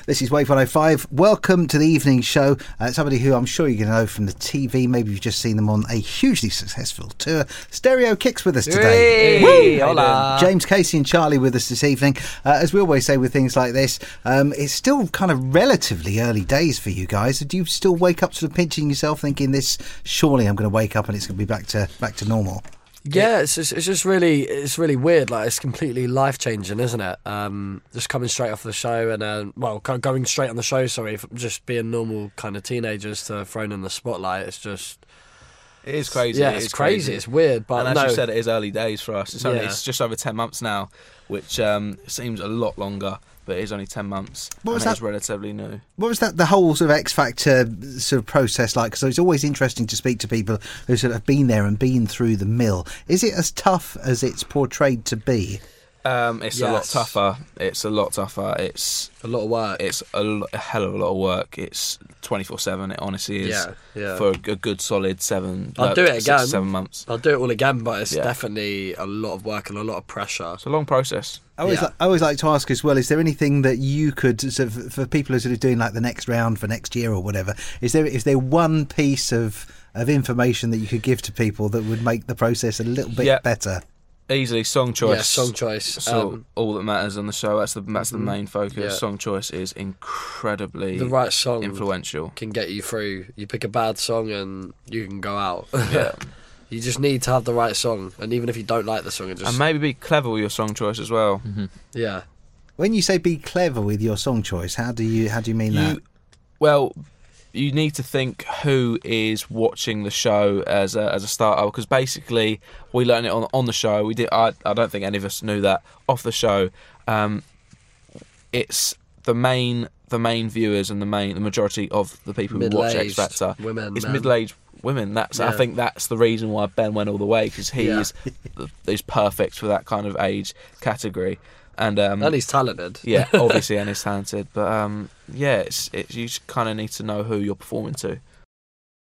This is Wave 105. Welcome to the evening show. Somebody who I'm sure you're going to know from the TV. Maybe you've just seen them on a hugely successful tour. Stereo Kicks with us today. Hey, hola. James Casey and Charlie with us this evening. As we always say with things like this, it's still kind of relatively early days for you guys. Do you still wake up sort of pinching yourself thinking surely I'm going to wake up and it's going to be back to normal? Yeah, it's just really weird. Like, it's completely life changing, isn't it? Just coming straight off the show and going straight on the show. Sorry, from just being normal kind of teenagers to thrown in the spotlight. It is crazy. Yeah, it's crazy. It's weird, but and as you said, it is early days for us. It's just over 10 months now, which seems a lot longer. But it is only 10 months. It's relatively new. What was the whole sort of X Factor sort of process like? Because it's always interesting to speak to people who sort of have been there and been through the mill. Is it as tough as it's portrayed to be? It's a lot tougher. It's a lot tougher. It's a lot of work. It's a hell of a lot of work. It's 24/7. It honestly is. Yeah. For a good solid 7. I'll do it again. 7 months. I'll do it all again, but it's definitely a lot of work and a lot of pressure. It's a long process. I always like to ask as well, is there anything that you could sort of, for people who are sort of doing like the next round for next year or whatever, is there one piece of information that you could give to people that would make the process a little bit better? Easily, song choice. Yeah, song choice. So all that matters on the show. That's the main focus. Yeah. Song choice is incredibly the right song influential. Can get you through. You pick a bad song and you can go out. Yeah. You just need to have the right song, and even if you don't like the song, and maybe be clever with your song choice as well. Mm-hmm. Yeah. When you say be clever with your song choice, how do you mean that? Well, you need to think who is watching the show as a starter, because basically we learned it on the show. We did. I don't think any of us knew that off the show. It's the main viewers and the majority of the people who watch X Factor. It's middle-aged women. I think that's the reason why Ben went all the way, because he's perfect for that kind of age category. And he's talented. Yeah, obviously, and he's talented. But you just kind of need to know who you're performing to.